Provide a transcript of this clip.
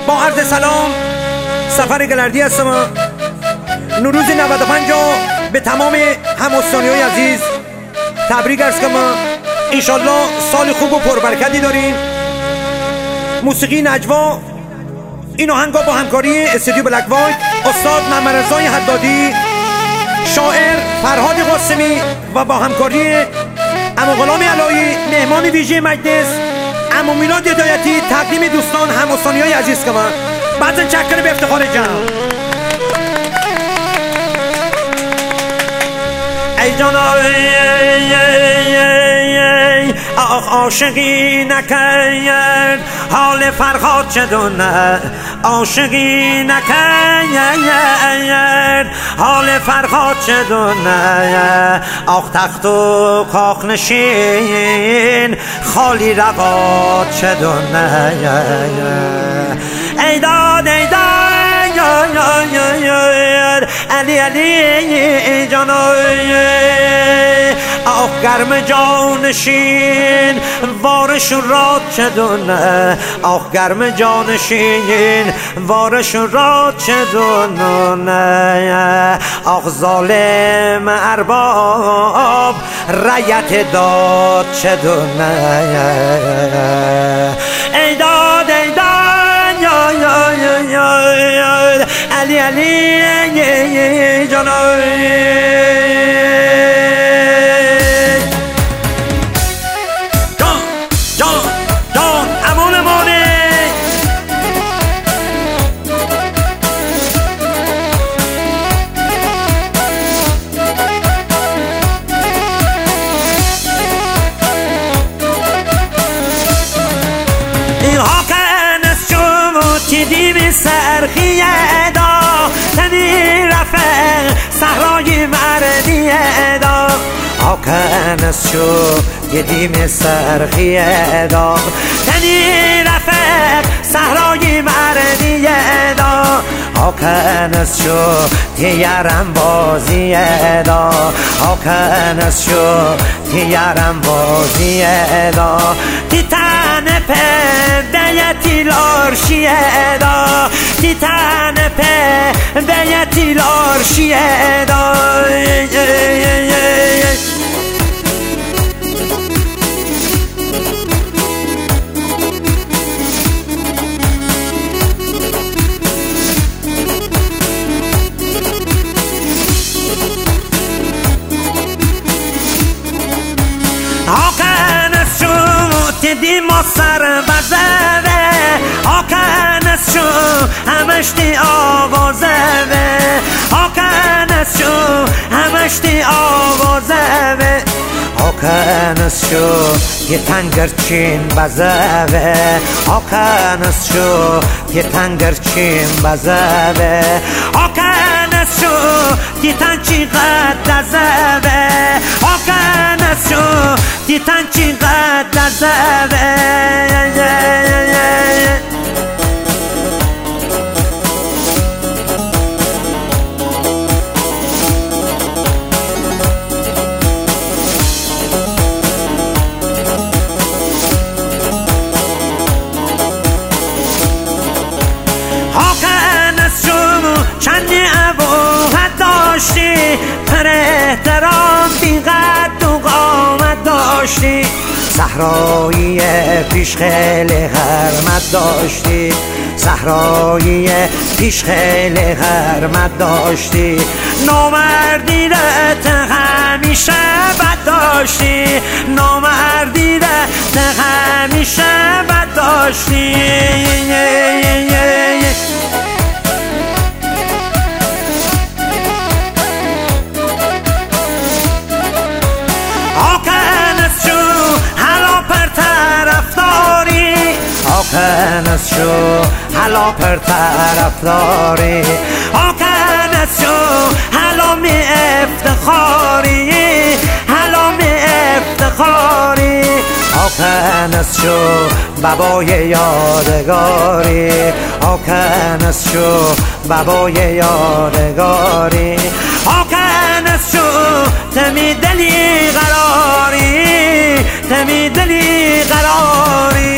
با عرض سلام سفر گلردی هستم. نوروز 95 به تمام هم‌استانی‌های عزیز تبریک عرض کنم. انشالله سال خوب و پربرکتی داریم. موسیقی نجوا این آهنگا با همکاری استودیو بلک وایت، استاد محمد رضای حدادی، شاعر فرهاد قاسمی و با همکاری عمو غلام علایی، مهمان ویژه مجلس عمو میلاد هدایتی، تقدیم دوستان هم‌استانی‌های عزیز کنم. بعد چکر به افتخار جمع. ای جان آخ عاشقی نکرد حال فرهاد چه دونه، عاشقی نکرد حال فرهاد چه دونه، آخ تخت و کاخ نشین خالی رقاد چه دونه، ای داد ای داد علی علی جانوی، آخ گرم جانشین وارشون راد چه دونه، آخ گرم جانشین وارشون راد چه دونه، آخ ظالم ارباب رعیت داد چه دونه، ای داد ای داد علی علی جانوی. دیدیم سرخی دا تنی رفع صحرای مردی دا، آکنس شو دیدیم سرخی دا تنی رفع صحرای مردی دا، آکنس شو تیارم بازی دا، آکنس شو تیارم بازی دا، تیتن پدیتی لارشی دا، تیتن پدیتی لارشی دا، آکنس شو تدی ما سر بزده، آکنس شو همشتی آوازه، آکنس شو همشتی آوازه، آکنس شو یه تنگرچین بزده، آکنس شو یه تنگرچین بزده، آکنس شو یه تنچی قد زده، آکنس شو یه تنچی قد زده، چندی ابوحد داشتی پر احترام بیقد و قامت داشتی، صحرایی پیش خیلی حرمت داشتی، صحرایی پیش خیلی حرمت داشتی، نامردیت همیشه بد داشتی، نامردیت همیشه بد داشتی، آکنس شو حالا پر طرف داری، آکنس شو حالا می افتخاری، حالا می افتخاری، آکنس شو بابای یادگاری، آکنس شو بابای یادگاری، آکنس شو تمی دلی قراری، تمی دلی قراری.